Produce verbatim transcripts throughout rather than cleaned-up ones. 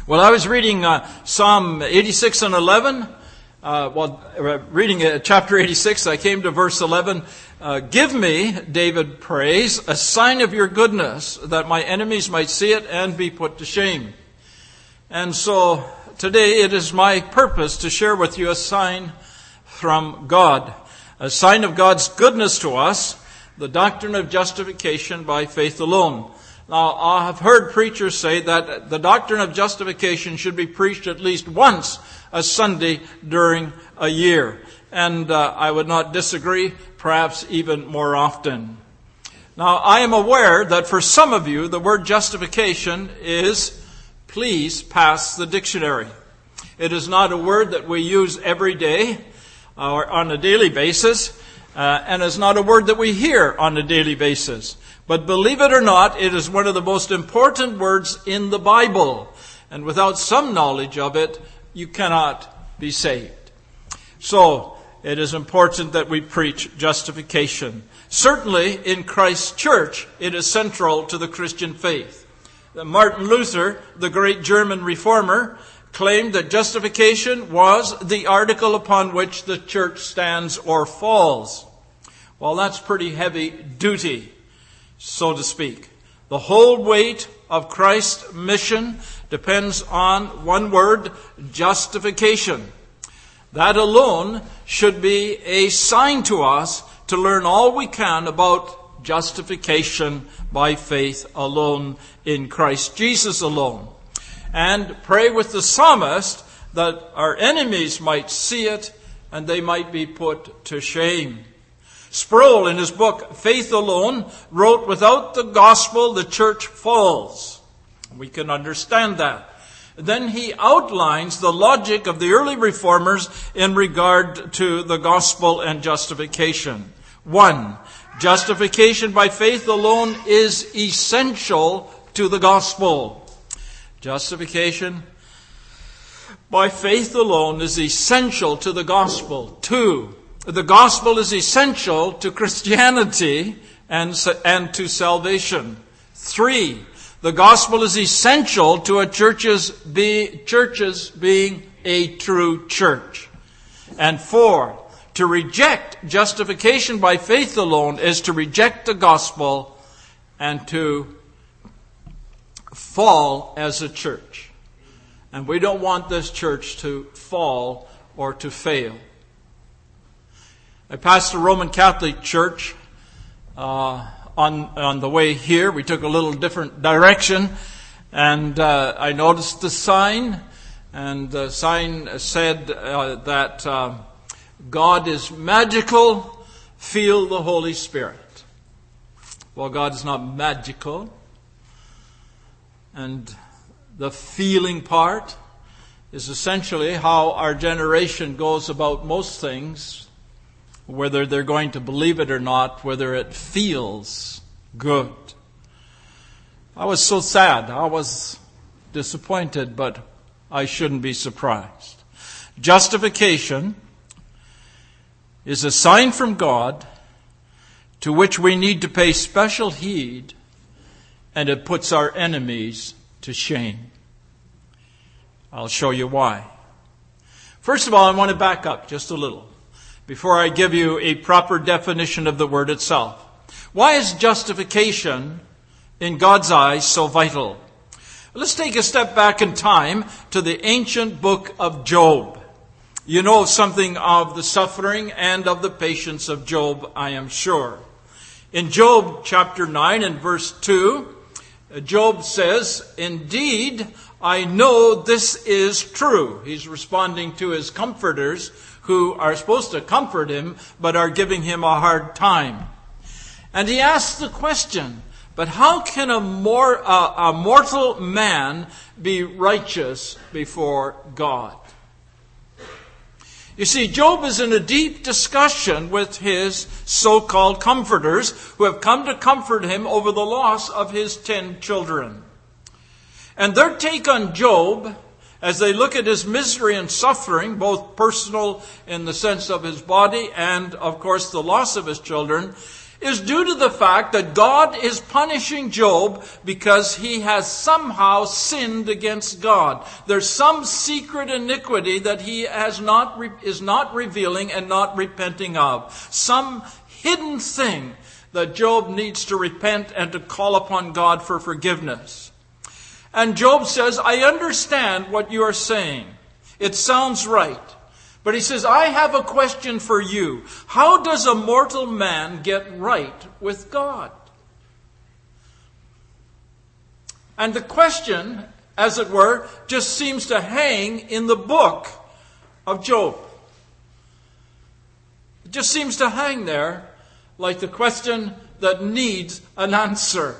Well, I was reading uh, Psalm eighty-six and eleven. Uh, while reading uh, chapter eighty-six, I came to verse eleven. Uh, Give me, David prays, a sign of your goodness, that my enemies might see it and be put to shame. And so today it is my purpose to share with you a sign from God, a sign of God's goodness to us, the doctrine of justification by faith alone. Now, I have heard preachers say that the doctrine of justification should be preached at least once a Sunday during a year. And uh, I would not disagree, perhaps even more often. Now, I am aware that for some of you, the word justification is, please pass the dictionary. It is not a word that we use every day or on a daily basis, uh, and is not a word that we hear on a daily basis. But believe it or not, it is one of the most important words in the Bible. And without some knowledge of it, you cannot be saved. So, it is important that we preach justification. Certainly, in Christ's church, it is central to the Christian faith. Martin Luther, the great German reformer, claimed that justification was the article upon which the church stands or falls. Well, that's pretty heavy duty, so to speak. The whole weight of Christ's mission depends on one word, justification. That alone should be a sign to us to learn all we can about justification by faith alone in Christ Jesus alone. And pray with the psalmist that our enemies might see it and they might be put to shame. Sproul, in his book, Faith Alone, wrote, without the gospel, the church falls. We can understand that. Then he outlines the logic of the early reformers in regard to the gospel and justification. One, justification by faith alone is essential to the gospel. Justification by faith alone is essential to the gospel. Two, the gospel is essential to Christianity and, and to salvation. Three, the gospel is essential to a church's, be, church's being a true church. And four, to reject justification by faith alone is to reject the gospel and to fall as a church. And we don't want this church to fall or to fail. I passed a Roman Catholic church uh, on on the way here. We took a little different direction, and uh, I noticed the sign, and the sign said uh, that uh, God is magical, feel the Holy Spirit. Well, God is not magical, and the feeling part is essentially how our generation goes about most things, whether they're going to believe it or not, whether it feels good. I was so sad. I was disappointed, but I shouldn't be surprised. Justification is a sign from God to which we need to pay special heed, and it puts our enemies to shame. I'll show you why. First of all, I want to back up just a little before I give you a proper definition of the word itself. Why is justification in God's eyes so vital? Let's take a step back in time to the ancient book of Job. You know something of the suffering and of the patience of Job, I am sure. In Job chapter nine and verse two, Job says, "Indeed, I know this is true." He's responding to his comforters who are supposed to comfort him, but are giving him a hard time. And he asks the question, but how can a, more, uh, a mortal man be righteous before God? You see, Job is in a deep discussion with his so-called comforters who have come to comfort him over the loss of his ten children. And their take on Job, as they look at his misery and suffering, both personal in the sense of his body and, of course, the loss of his children, is due to the fact that God is punishing Job because he has somehow sinned against God. There's some secret iniquity that he has not is not revealing and not repenting of. Some hidden thing that Job needs to repent and to call upon God for forgiveness. And Job says, I understand what you are saying. It sounds right. But he says, I have a question for you. How does a mortal man get right with God? And the question, as it were, just seems to hang in the book of Job. It just seems to hang there like the question that needs an answer.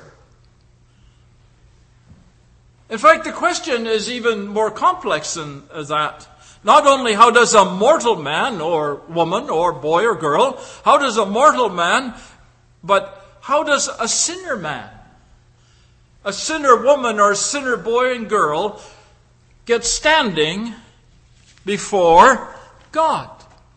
In fact, the question is even more complex than that. Not only how does a mortal man or woman or boy or girl, how does a mortal man, but how does a sinner man, a sinner woman or a sinner boy and girl get standing before God?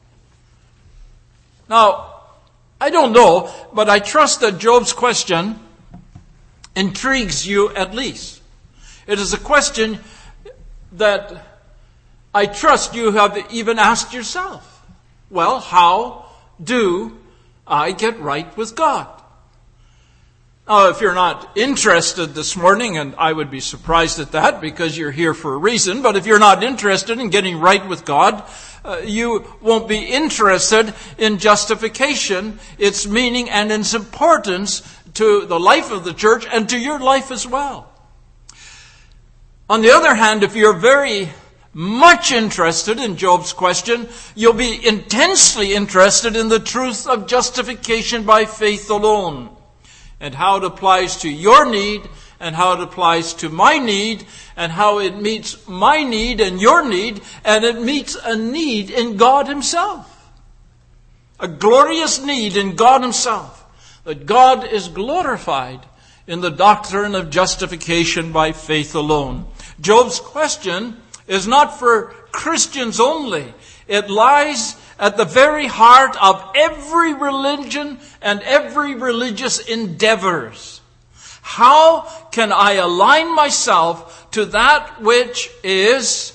Now, I don't know, but I trust that Job's question intrigues you at least. It is a question that I trust you have even asked yourself. Well, how do I get right with God? Now, if you're not interested this morning, and I would be surprised at that because you're here for a reason, but if you're not interested in getting right with God, uh, you won't be interested in justification, its meaning and its importance to the life of the church and to your life as well. On the other hand, if you're very much interested in Job's question, you'll be intensely interested in the truth of justification by faith alone, and how it applies to your need, and how it applies to my need, and how it meets my need and your need, and it meets a need in God Himself. A glorious need in God Himself, that God is glorified in the doctrine of justification by faith alone. Job's question is not for Christians only. It lies at the very heart of every religion and every religious endeavors. How can I align myself to that which is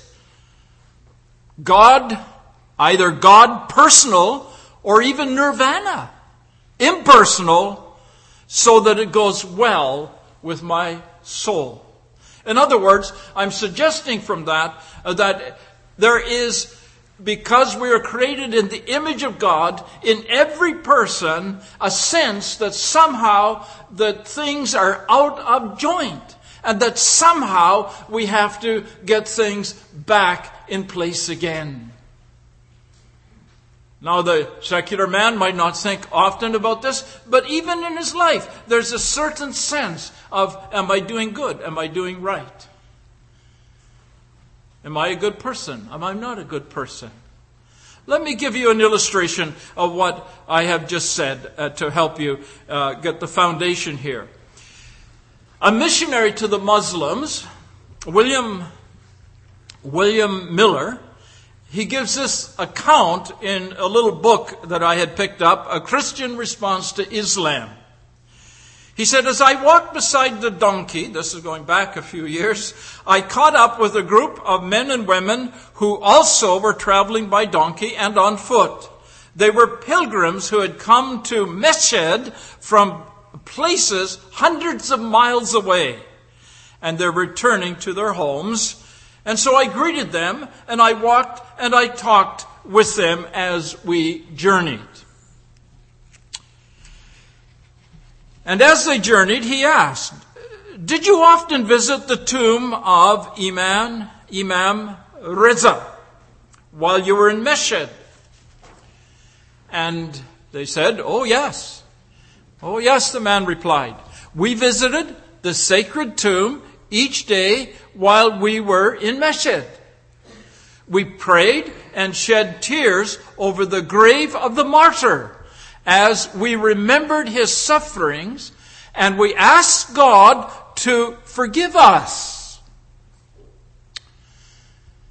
God, either God personal or even nirvana, impersonal, so that it goes well with my soul? In other words, I'm suggesting from that uh, that there is, because we are created in the image of God, in every person, a sense that somehow that things are out of joint, and that somehow we have to get things back in place again. Now, the secular man might not think often about this, but even in his life, there's a certain sense of, am I doing good? Am I doing right? Am I a good person? Am I not a good person? Let me give you an illustration of what I have just said uh, to help you uh, get the foundation here. A missionary to the Muslims, William, William Miller, he gives this account in a little book that I had picked up, A Christian Response to Islam. He said, as I walked beside the donkey, this is going back a few years, I caught up with a group of men and women who also were traveling by donkey and on foot. They were pilgrims who had come to Meshed from places hundreds of miles away, and they're returning to their homes. And so I greeted them, and I walked and I talked with them as we journeyed. And as they journeyed, he asked, did you often visit the tomb of Imam, Imam Reza while you were in Meshed? And they said, oh yes. Oh yes, the man replied. We visited the sacred tomb each day while we were in Meshed. We prayed and shed tears over the grave of the martyr as we remembered his sufferings, and we asked God to forgive us.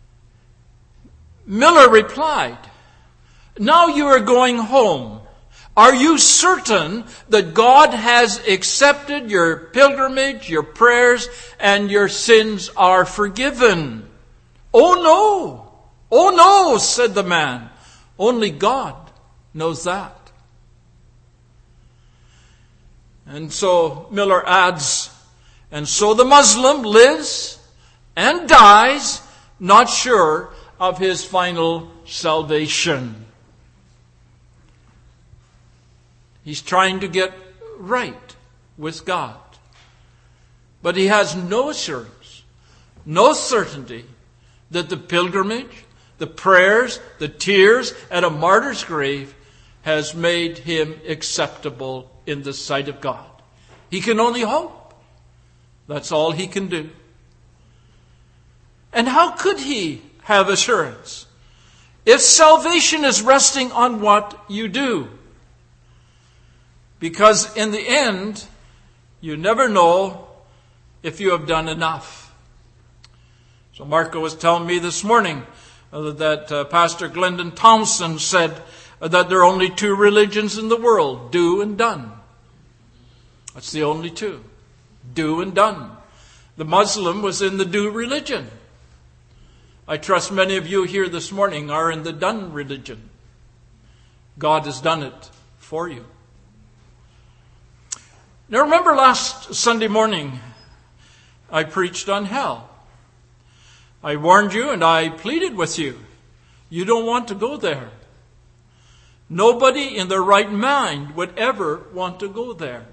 Miller replied, now you are going home, Are you certain that God has accepted your pilgrimage, your prayers, and your sins are forgiven? Oh no! Oh no, said the man. Only God knows that. And so Miller adds, and so the Muslim lives and dies not sure of his final salvation. He's trying to get right with God. But he has no assurance, no certainty that the pilgrimage, the prayers, the tears at a martyr's grave has made him acceptable in the sight of God. He can only hope. That's all he can do. And how could he have assurance if salvation is resting on what you do? Because in the end, you never know if you have done enough. So Marco was telling me this morning uh, that uh, Pastor Glendon Thompson said uh, that there are only two religions in the world, do and done. That's the only two, do and done. The Muslim was in the do religion. I trust many of you here this morning are in the done religion. God has done it for you. Now remember last Sunday morning, I preached on hell. I warned you and I pleaded with you. You don't want to go there. Nobody in their right mind would ever want to go there.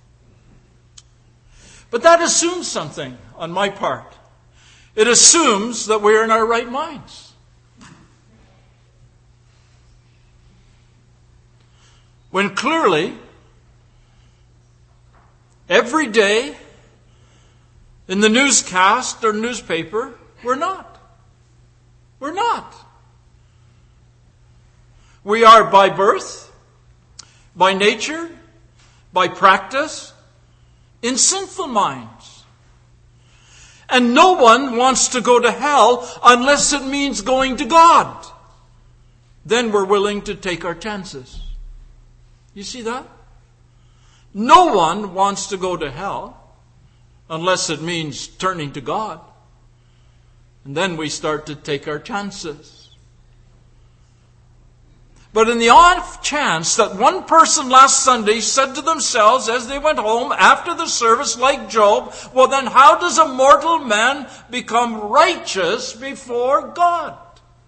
But that assumes something on my part. It assumes that we're in our right minds. When clearly, every day, in the newscast or newspaper, we're not. We're not. We are by birth, by nature, by practice, in sinful minds. And no one wants to go to hell unless it means going to God. Then we're willing to take our chances. You see that? No one wants to go to hell unless it means turning to God. And then we start to take our chances. But in the off chance that one person last Sunday said to themselves as they went home after the service, like Job, well then how does a mortal man become righteous before God?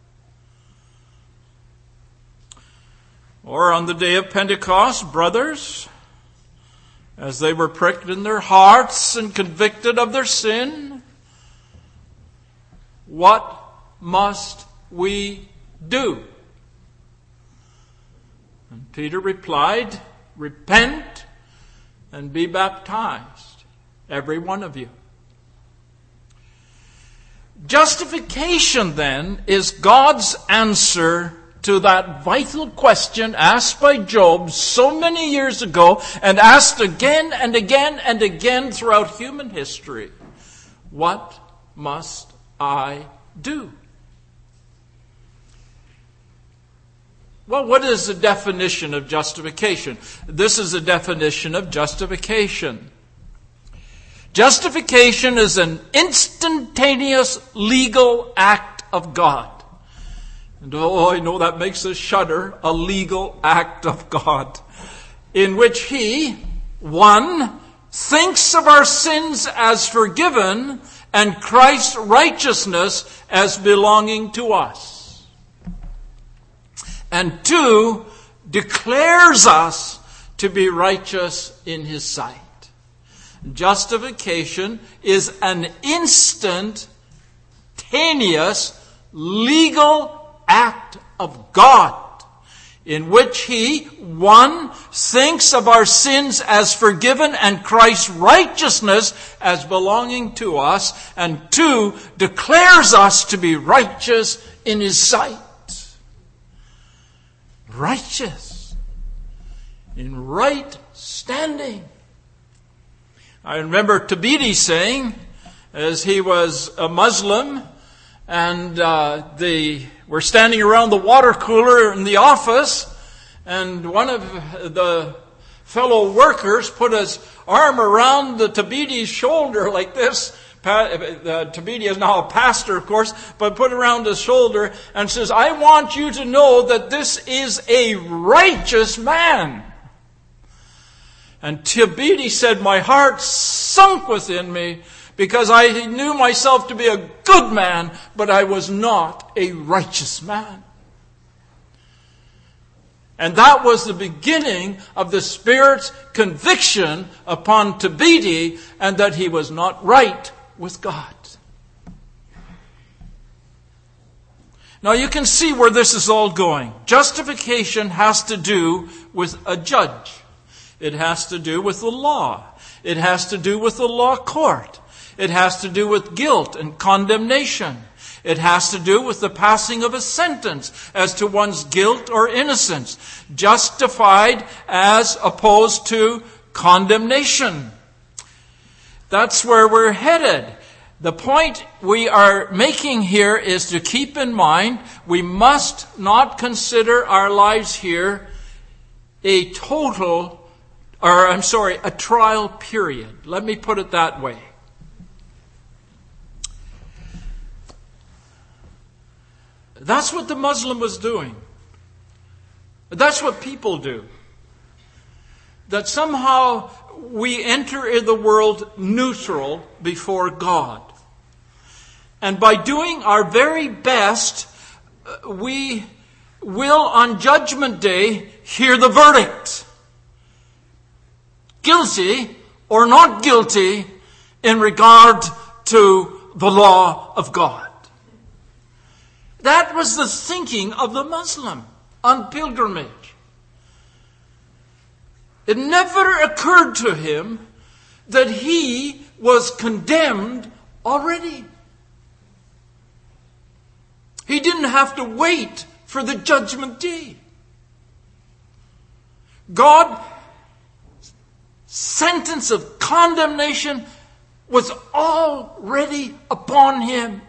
Or on the day of Pentecost, brothers, as they were pricked in their hearts and convicted of their sin, what must we do? And Peter replied, repent and be baptized, every one of you. Justification, then, is God's answer to that vital question asked by Job so many years ago and asked again and again and again throughout human history. What must I do? Well, what is the definition of justification? This is a definition of justification. Justification is an instantaneous legal act of God. And oh, I know that makes us shudder, a legal act of God, in which He, one, thinks of our sins as forgiven and Christ's righteousness as belonging to us. And two, declares us to be righteous in His sight. Justification is an instantaneous legal act of God in which He, one, thinks of our sins as forgiven and Christ's righteousness as belonging to us, and two, declares us to be righteous in His sight. Righteous. In right standing. I remember Tabidi saying, as he was a Muslim, and uh, they were standing around the water cooler in the office, and one of the fellow workers put his arm around the Thabiti's shoulder like this. Uh, Thabiti is now a pastor, of course, but put around his shoulder and says, I want you to know that this is a righteous man. And Thabiti said, my heart sunk within me because I knew myself to be a good man, but I was not a righteous man. And that was the beginning of the Spirit's conviction upon Thabiti, and that he was not right with God. Now you can see where this is all going. Justification has to do with a judge. It has to do with the law. It has to do with the law court. It has to do with guilt and condemnation. It has to do with the passing of a sentence as to one's guilt or innocence. Justified as opposed to condemnation. That's where we're headed. The point we are making here is to keep in mind we must not consider our lives here a total, or I'm sorry, a trial period. Let me put it that way. That's what the Muslim was doing. That's what people do. That somehow we enter the world neutral before God. And by doing our very best, we will on Judgment Day hear the verdict. Guilty or not guilty in regard to the law of God. That was the thinking of the Muslim on pilgrimage. It never occurred to him that he was condemned already. He didn't have to wait for the judgment day. God's sentence of condemnation was already upon him.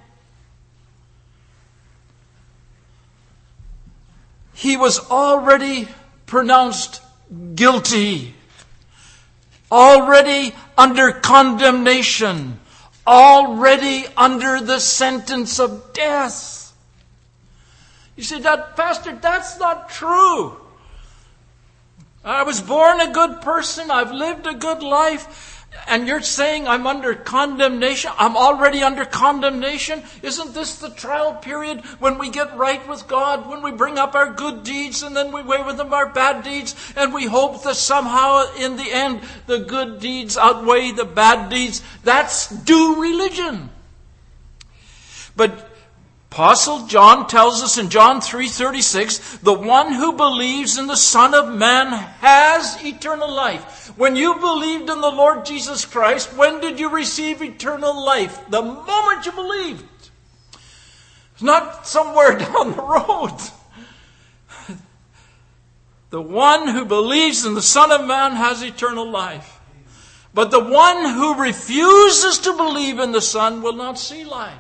He was already pronounced guilty, already under condemnation, already under the sentence of death. You say, that, Pastor, that's not true. I was born a good person, I've lived a good life, and you're saying I'm under condemnation? I'm already under condemnation? Isn't this the trial period when we get right with God, when we bring up our good deeds and then we weigh with them our bad deeds, and we hope that somehow in the end the good deeds outweigh the bad deeds? That's due religion. But Apostle John tells us in John three thirty-six, the one who believes in the Son of Man has eternal life. When you believed in the Lord Jesus Christ, when did you receive eternal life? The moment you believed. It's not somewhere down the road. The one who believes in the Son of Man has eternal life. But the one who refuses to believe in the Son will not see life.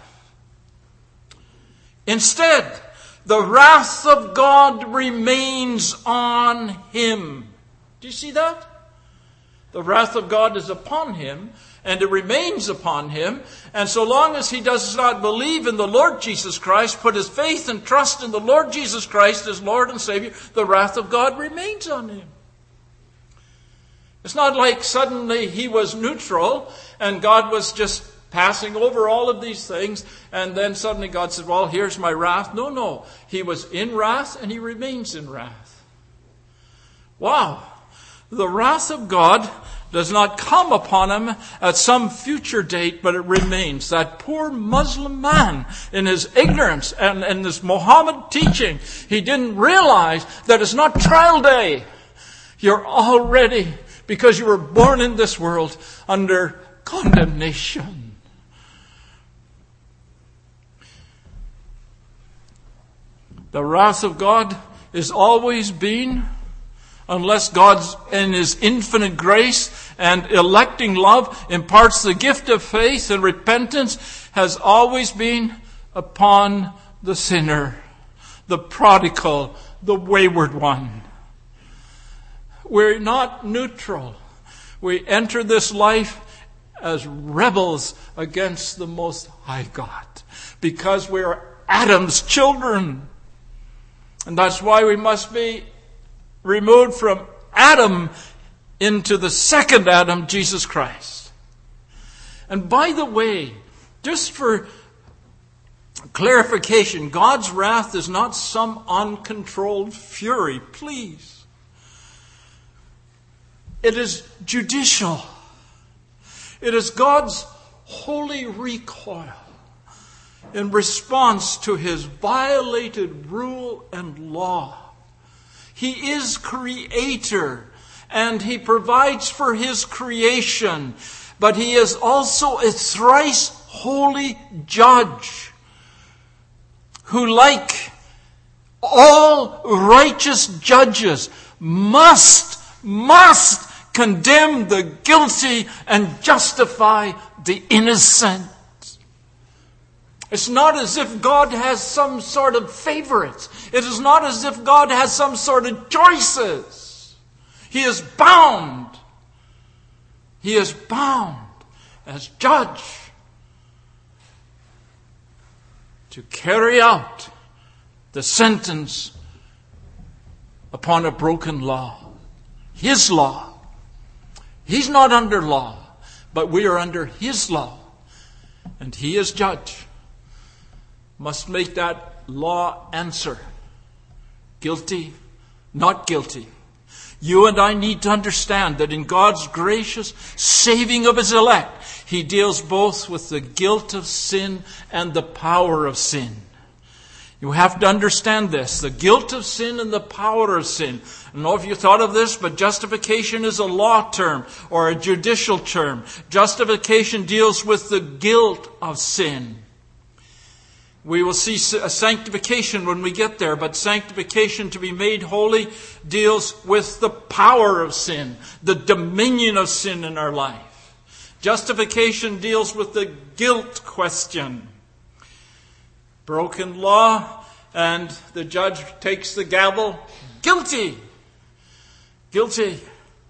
Instead, the wrath of God remains on him. Do you see that? The wrath of God is upon him, and it remains upon him. And so long as he does not believe in the Lord Jesus Christ, put his faith and trust in the Lord Jesus Christ as Lord and Savior, the wrath of God remains on him. It's not like suddenly he was neutral and God was just passing over all of these things, and then suddenly God said, well, here's my wrath. No, no. He was in wrath, and he remains in wrath. Wow. The wrath of God does not come upon him at some future date, but it remains. That poor Muslim man, in his ignorance and in this Muhammad teaching, he didn't realize that it's not trial day. You're already, because you were born in this world, under condemnation. The wrath of God is always been, unless God's in his infinite grace and electing love imparts the gift of faith and repentance, has always been upon the sinner, the prodigal, the wayward one. we're not neutral. We enter this life as rebels against the Most High God because we are Adam's children. And that's why we must be removed from Adam into the second Adam, Jesus Christ. And by the way, just for clarification, God's wrath is not some uncontrolled fury, please. It is judicial. It is God's holy recoil in response to his violated rule and law. He is creator and he provides for his creation, but he is also a thrice holy judge who, like all righteous judges, must, must condemn the guilty and justify the innocent. It's not as if God has some sort of favorites. It is not as if God has some sort of choices. He is bound. He is bound as judge to carry out the sentence upon a broken law. His law. He's not under law, but we are under his law. And he is judge. Must make that law answer. Guilty, not guilty. You and I need to understand that in God's gracious saving of his elect, he deals both with the guilt of sin and the power of sin. You have to understand this. The guilt of sin and the power of sin. I don't know if you thought of this, but justification is a law term or a judicial term. Justification deals with the guilt of sin. We will see sanctification when we get there, but sanctification, to be made holy, deals with the power of sin, the dominion of sin in our life. Justification deals with the guilt question. Broken law, and the judge takes the gavel. Guilty. Guilty.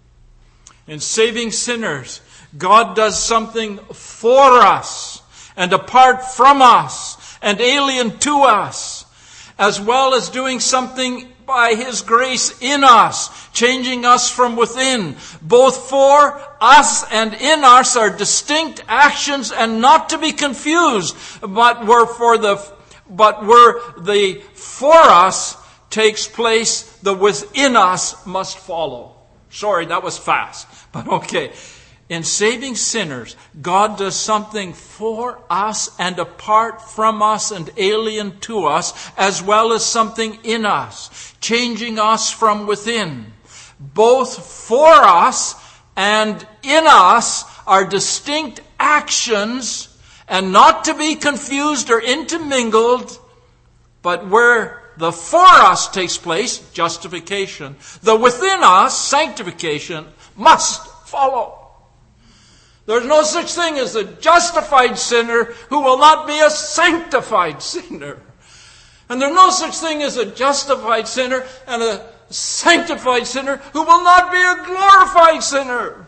In saving sinners, God does something for us and apart from us and alien to us, as well as doing something by his grace in us, changing us from within. Both for us and in us are distinct actions and not to be confused, but were for the But where the for us takes place, the within us must follow. Sorry, that was fast. But okay. In saving sinners, God does something for us and apart from us and alien to us, as well as something in us, changing us from within. Both for us and in us are distinct actions and not to be confused or intermingled, but where the for us takes place, justification, the within us, sanctification, must follow. There's no such thing as a justified sinner who will not be a sanctified sinner. And there's no such thing as a justified sinner and a sanctified sinner who will not be a glorified sinner.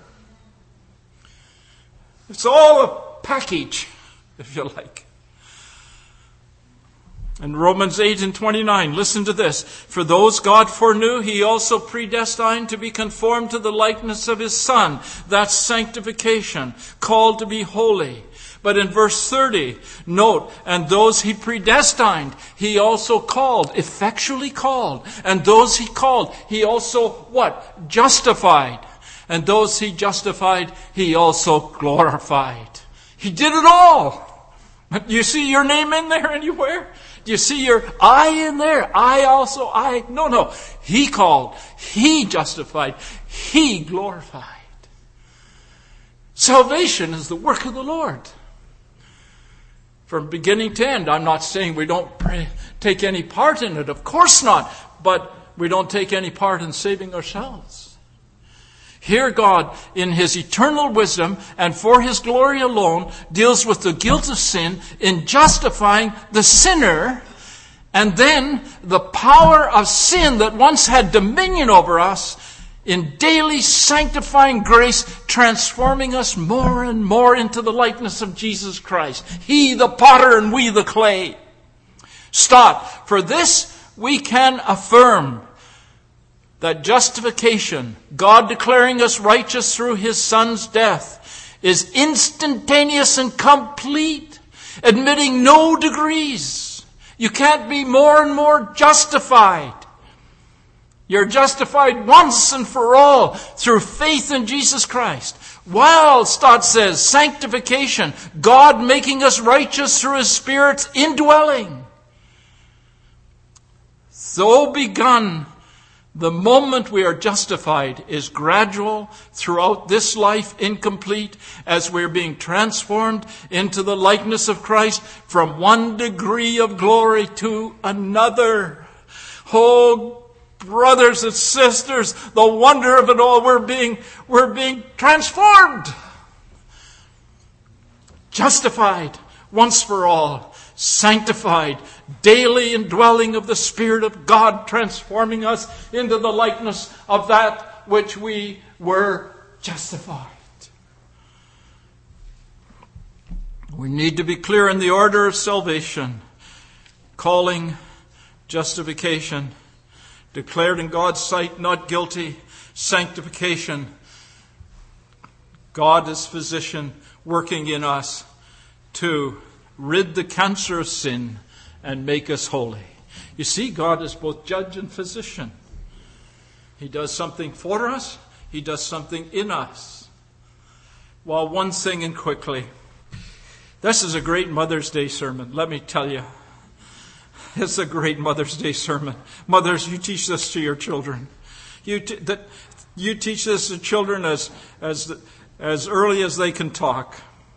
It's all a package, if you like. In Romans eight and twenty-nine, listen to this. For those God foreknew, he also predestined to be conformed to the likeness of his Son. That's sanctification, called to be holy. But in verse thirty, note, and those he predestined, he also called, effectually called. And those he called, he also, what? Justified. And those he justified, he also glorified. He did it all. You see your name in there anywhere? Do you see your I in there? I also, I. No, no. He called. He justified. He glorified. Salvation is the work of the Lord. From beginning to end, I'm not saying we don't pray, take any part in it. Of course not. But we don't take any part in saving ourselves. Here God, in his eternal wisdom and for his glory alone, deals with the guilt of sin in justifying the sinner, and then the power of sin that once had dominion over us in daily sanctifying grace, transforming us more and more into the likeness of Jesus Christ. He the potter and we the clay. Stott, for this we can affirm that justification, God declaring us righteous through His Son's death, is instantaneous and complete, admitting no degrees. You can't be more and more justified. You're justified once and for all through faith in Jesus Christ. While, Stott says, sanctification, God making us righteous through His Spirit's indwelling. Though begun, the moment we are justified is gradual throughout this life, incomplete, as we're being transformed into the likeness of Christ from one degree of glory to another. Oh, brothers and sisters, the wonder of it all, we're being, we're being transformed. Justified once for all. Sanctified, daily indwelling of the Spirit of God, transforming us into the likeness of that which we were justified. We need to be clear in the order of salvation. Calling, justification, declared in God's sight not guilty, sanctification, God as physician working in us to rid the cancer of sin and make us holy. You see, God is both judge and physician. He does something for us. He does something in us. Well, one thing and quickly. This is a great Mother's Day sermon, let me tell you. It's a great Mother's Day sermon. Mothers, you teach this to your children. You, t- that, you teach this to children as, as, as early as they can talk.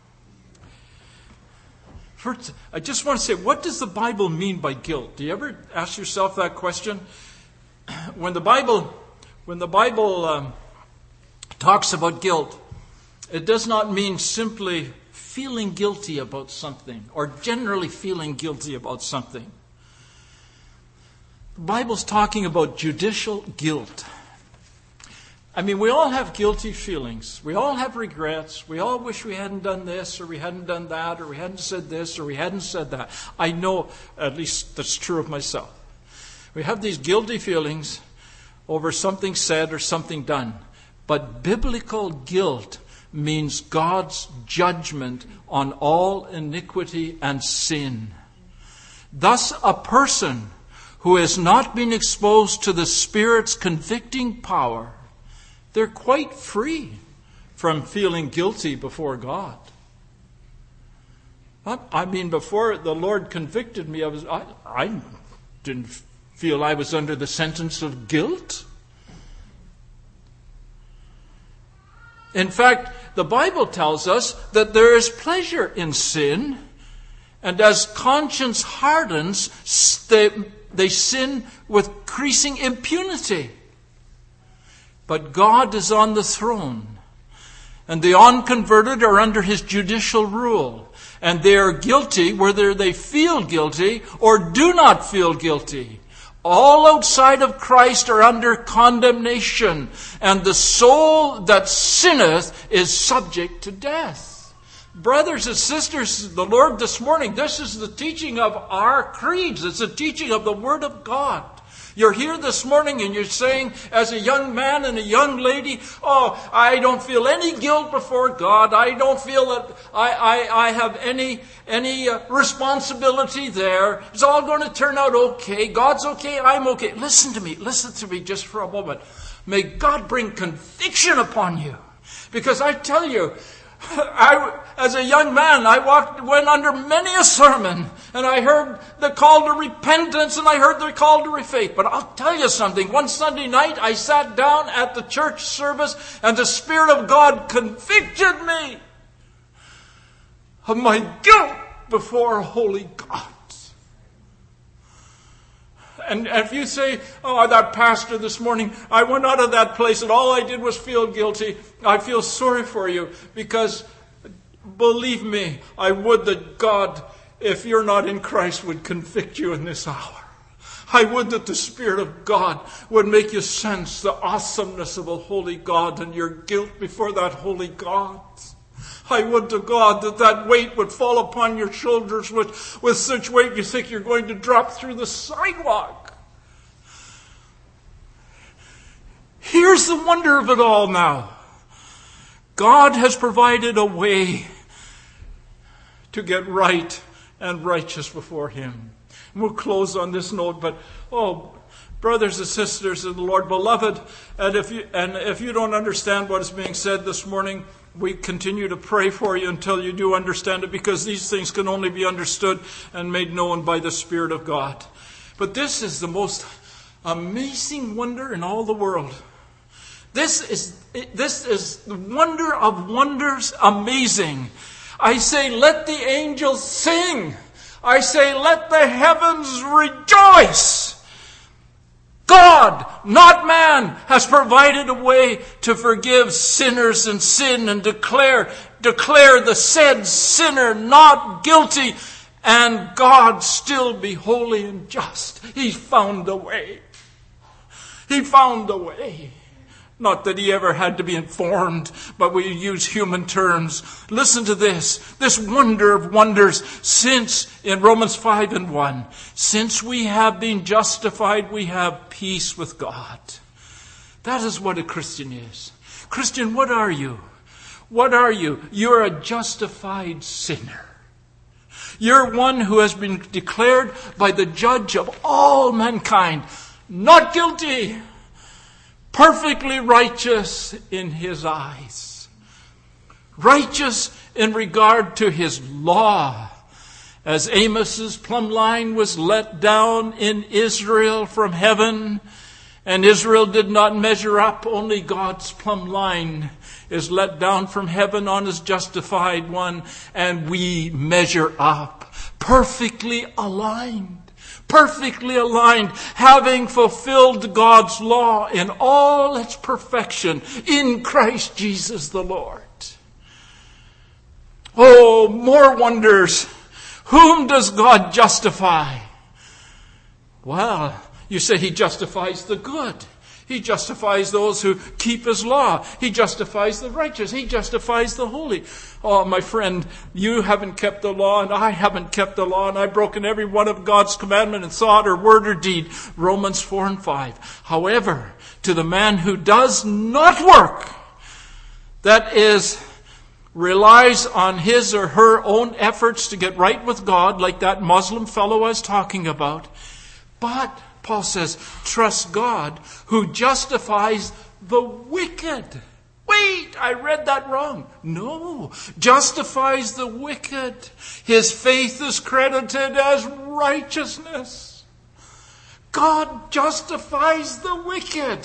First, I just want to say, what does the Bible mean by guilt? Do you ever ask yourself that question? When the Bible, when the Bible um, talks about guilt, it does not mean simply feeling guilty about something or generally feeling guilty about something. The Bible's talking about judicial guilt. I mean, we all have guilty feelings. We all have regrets. We all wish we hadn't done this, or we hadn't done that, or we hadn't said this, or we hadn't said that. I know, at least that's true of myself. We have these guilty feelings over something said or something done. But biblical guilt means God's judgment on all iniquity and sin. Thus, a person who has not been exposed to the Spirit's convicting power, they're quite free from feeling guilty before God. I mean, before the Lord convicted me, I was I, I didn't feel I was under the sentence of guilt. In fact, the Bible tells us that there is pleasure in sin, and as conscience hardens, they, they sin with increasing impunity. But God is on the throne, and the unconverted are under His judicial rule, and they are guilty whether they feel guilty or do not feel guilty. All outside of Christ are under condemnation, and the soul that sinneth is subject to death. Brothers and sisters, the Lord this morning, this is the teaching of our creeds. It's the teaching of the Word of God. You're here this morning and you're saying, as a young man and a young lady, oh, I don't feel any guilt before God. I don't feel that I, I, I have any, any uh, responsibility there. It's all going to turn out okay. God's okay. I'm okay. Listen to me. Listen to me just for a moment. May God bring conviction upon you. Because I tell you, I, as a young man, I walked, went under many a sermon, and I heard the call to repentance, and I heard the call to faith. But I'll tell you something. One Sunday night, I sat down at the church service, and the Spirit of God convicted me of my guilt before a holy God. And if you say, oh, that pastor this morning, I went out of that place and all I did was feel guilty, I feel sorry for you, because believe me, I would that God, if you're not in Christ, would convict you in this hour. I would that the Spirit of God would make you sense the awesomeness of a holy God and your guilt before that holy God. I would to God that that weight would fall upon your shoulders with, with such weight you think you're going to drop through the sidewalk. Here's the wonder of it all now. God has provided a way to get right and righteous before Him. We'll close on this note, but oh, brothers and sisters in the Lord, beloved, and if you and if you don't understand what is being said this morning, we continue to pray for you until you do understand it, because these things can only be understood and made known by the Spirit of God. But this is the most amazing wonder in all the world. This is this is the wonder of wonders, amazing. I say, let the angels sing. I say, let the heavens rejoice. God, not man, has provided a way to forgive sinners and sin and declare, declare the said sinner not guilty, and God still be holy and just. He found a way. He found a way. Not that he ever had to be informed, but we use human terms. Listen to this. This wonder of wonders. Since, in Romans five and one, since we have been justified, we have peace with God. That is what a Christian is. Christian, what are you? What are you? You're a justified sinner. You're one who has been declared by the judge of all mankind not guilty, perfectly righteous in His eyes. Righteous in regard to His law. As Amos's plumb line was let down in Israel from heaven, and Israel did not measure up, only God's plumb line is let down from heaven on His justified one, and we measure up, perfectly aligned. Perfectly aligned, having fulfilled God's law in all its perfection in Christ Jesus the Lord. Oh, more wonders. Whom does God justify? Well, you say He justifies the good. He justifies those who keep His law. He justifies the righteous. He justifies the holy. Oh, my friend, you haven't kept the law and I haven't kept the law, and I've broken every one of God's commandment in thought or word or deed. Romans four and five. However, to the man who does not work, that is, relies on his or her own efforts to get right with God, like that Muslim fellow I was talking about, but Paul says, trust God who justifies the wicked. Wait, I read that wrong. No, justifies the wicked. His faith is credited as righteousness. God justifies the wicked.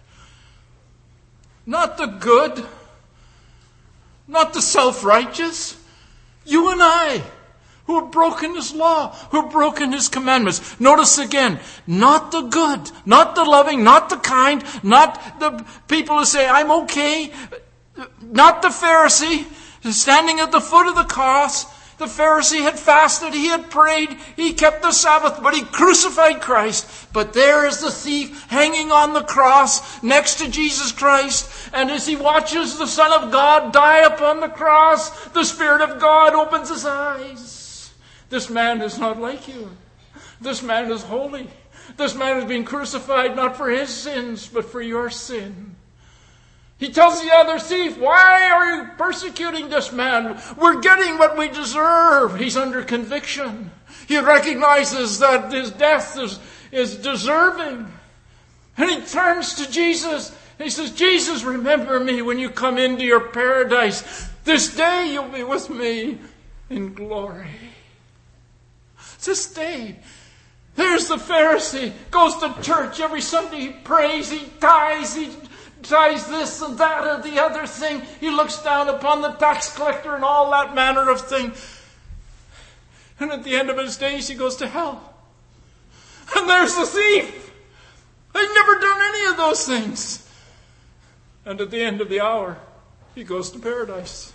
Not the good. Not the self-righteous. You and I, who have broken His law, who have broken His commandments. Notice again, not the good, not the loving, not the kind, not the people who say, I'm okay, not the Pharisee standing at the foot of the cross. The Pharisee had fasted, he had prayed, he kept the Sabbath, but he crucified Christ. But there is the thief hanging on the cross next to Jesus Christ. And as he watches the Son of God die upon the cross, the Spirit of God opens his eyes. This man is not like you. This man is holy. This man has been crucified not for his sins, but for your sin. He tells the other thief, why are you persecuting this man? We're getting what we deserve. He's under conviction. He recognizes that his death is, is deserving. And he turns to Jesus. He says, Jesus, remember me when you come into your paradise. This day you'll be with me in glory. This day. There's the Pharisee. Goes to church every Sunday. He prays. He tithes. He ties this and that or the other thing. He looks down upon the tax collector and all that manner of thing. And at the end of his days, he goes to hell. And there's the thief. I've never done any of those things. And at the end of the hour, he goes to paradise.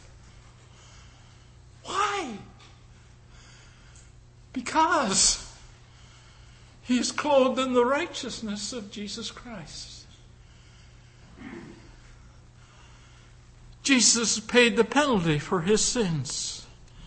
Why? Because He is clothed in the righteousness of Jesus Christ. Jesus paid the penalty for his sins.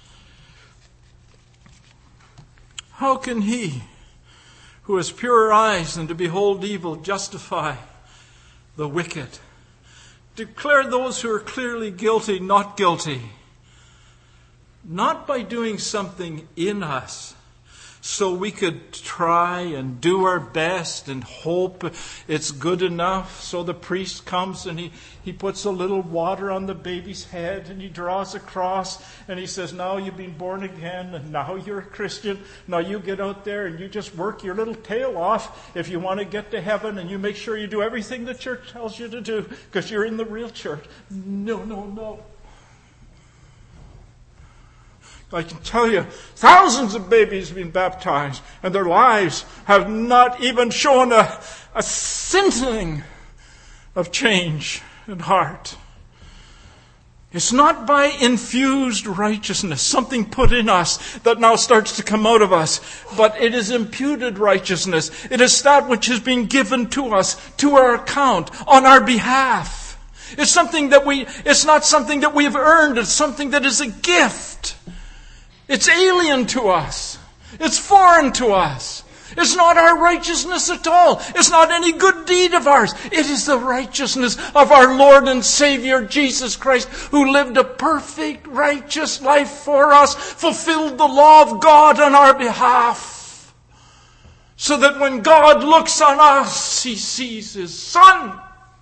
How can he, who has purer eyes than to behold evil, justify the wicked? Declare those who are clearly guilty not guilty. Not by doing something in us so we could try and do our best and hope it's good enough. So the priest comes and he, he puts a little water on the baby's head and he draws a cross and he says, now you've been born again and now you're a Christian. Now you get out there and you just work your little tail off if you want to get to heaven, and you make sure you do everything the church tells you to do because you're in the real church. No, no, no. I can tell you, thousands of babies have been baptized, and their lives have not even shown a, a scintilling of change in heart. It's not by infused righteousness, something put in us that now starts to come out of us, but it is imputed righteousness. It is that which is being given to us, to our account, on our behalf. It's something that we, it's not something that we've earned, it's something that is a gift. It's alien to us. It's foreign to us. It's not our righteousness at all. It's not any good deed of ours. It is the righteousness of our Lord and Savior Jesus Christ, who lived a perfect, righteous life for us, fulfilled the law of God on our behalf, so that when God looks on us, he sees his Son.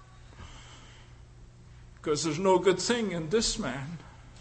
Because there's no good thing in this man.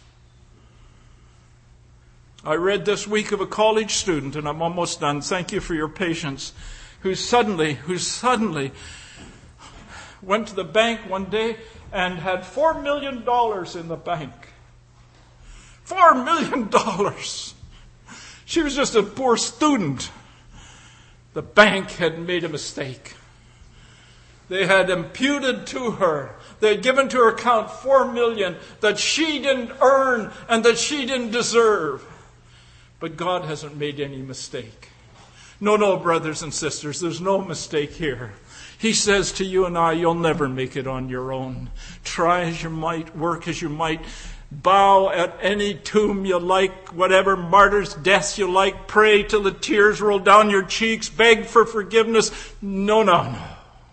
I read this week of a college student, and I'm almost done. Thank you for your patience. Who suddenly, who suddenly went to the bank one day and had four million dollars in the bank. Four million dollars. She was just a poor student. The bank had made a mistake. They had imputed to her, they had given to her account four million that she didn't earn and that she didn't deserve. But God hasn't made any mistake. No, no, brothers and sisters, there's no mistake here. He says to you and I, you'll never make it on your own. Try as you might, work as you might, bow at any tomb you like, whatever martyr's death you like, pray till the tears roll down your cheeks, beg for forgiveness. No, no, no.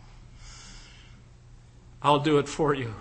I'll do it for you.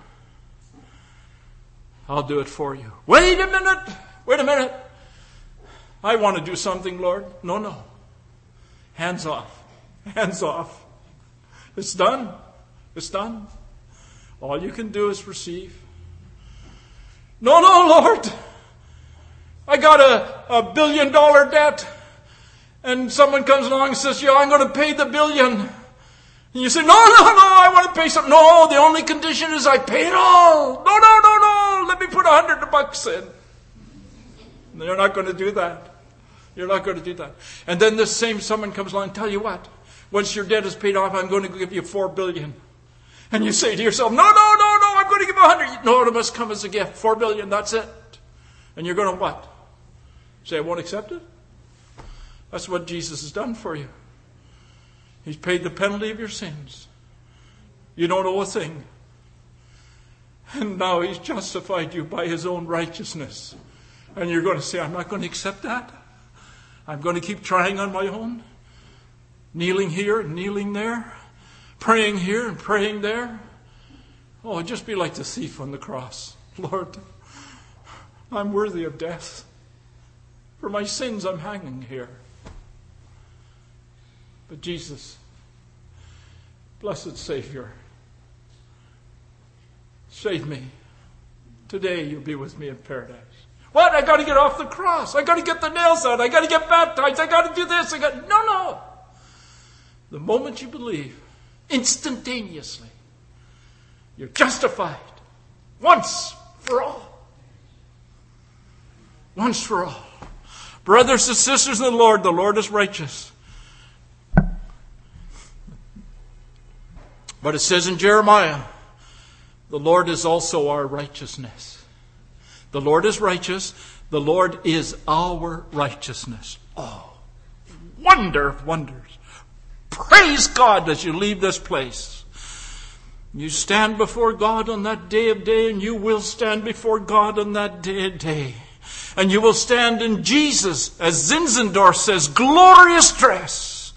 I'll do it for you. Wait a minute. Wait a minute. I want to do something, Lord. No, no. Hands off. Hands off. It's done. It's done. All you can do is receive. No, no, Lord. I got a, a billion dollar debt. And someone comes along and says, yeah, I'm going to pay the billion. And you say, no, no, no, I want to pay something. No, the only condition is I pay it all. No, no, no, no. Let me put a hundred bucks in. You're not going to do that. You're not going to do that. And then this same someone comes along and tell you what? Once your debt is paid off, I'm going to give you four billion. And you say to yourself, no, no, no, no, I'm going to give a hundred. No, it must come as a gift. Four billion, that's it. And you're going to what? Say, I won't accept it? That's what Jesus has done for you. He's paid the penalty of your sins. You don't owe a thing. And now he's justified you by his own righteousness. And you're going to say, I'm not going to accept that. I'm going to keep trying on my own. Kneeling here and kneeling there. Praying here and praying there. Oh, I'd just be like the thief on the cross. Lord, I'm worthy of death. For my sins, I'm hanging here. But Jesus, blessed Savior, save me. Today you'll be with me in paradise. What? I got to get off the cross. I got to get the nails out. I got to get baptized. I got to do this. I got no, no. The moment you believe, instantaneously, you're justified once for all. Once for all. Brothers and sisters in the Lord, the Lord is righteous. But it says in Jeremiah, the Lord is also our righteousness. The Lord is righteous. The Lord is our righteousness. Oh, wonder of wonders. praise God as you leave this place. You stand before God on that day of day, and you will stand before God on that day of day. And you will stand in Jesus, as Zinzendorf says, glorious dress.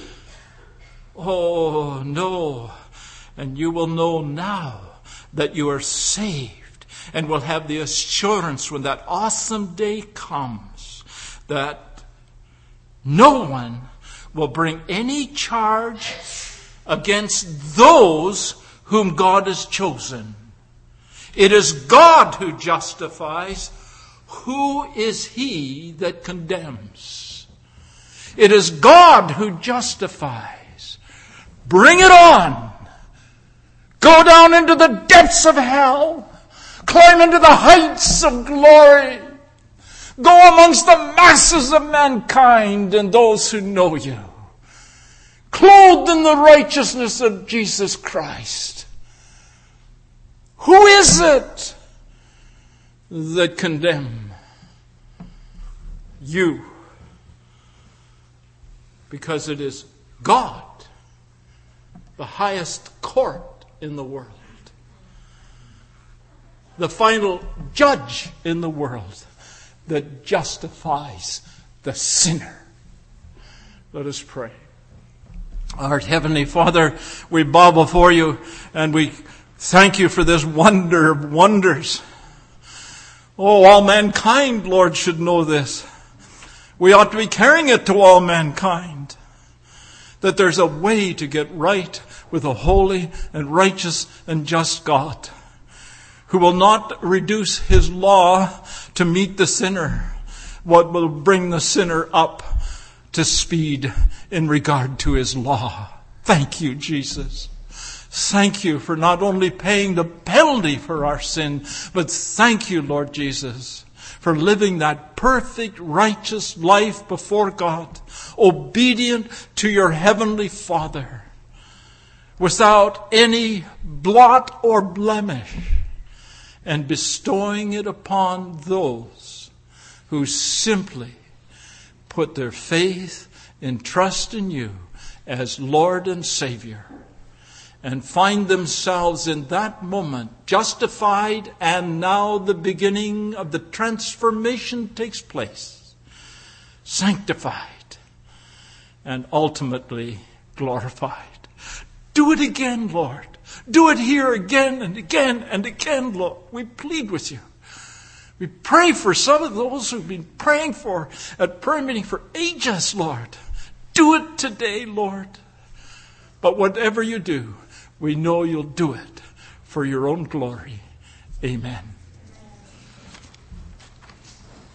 Oh, no. And you will know now that you are saved, and will have the assurance when that awesome day comes that no one will bring any charge against those whom God has chosen. It is God who justifies. Who is he that condemns? It is God who justifies. Bring it on. Go down into the depths of hell. Climb into the heights of glory. Go amongst the masses of mankind and those who know you, clothed in the righteousness of Jesus Christ. Who is it that condemn? You. Because it is God, the highest court in the world, the final judge in the world, that justifies the sinner. Let us pray. Our Heavenly Father, we bow before you and we thank you for this wonder of wonders. Oh, all mankind, Lord, should know this. We ought to be carrying it to all mankind, that there's a way to get right with a holy and righteous and just God, who will not reduce his law to meet the sinner, what will bring the sinner up to speed in regard to his law. Thank you, Jesus. Thank you for not only paying the penalty for our sin, but thank you, Lord Jesus, for living that perfect, righteous life before God, obedient to your heavenly Father, without any blot or blemish, and bestowing it upon those who simply put their faith and trust in you as Lord and Savior, and find themselves in that moment justified, and now the beginning of the transformation takes place, sanctified, and ultimately glorified. Do it again, Lord. Do it here again and again and again, Lord. We plead with you. We pray for some of those who've been praying for at prayer meeting for ages, Lord. Do it today, Lord. But whatever you do, we know you'll do it for your own glory. Amen.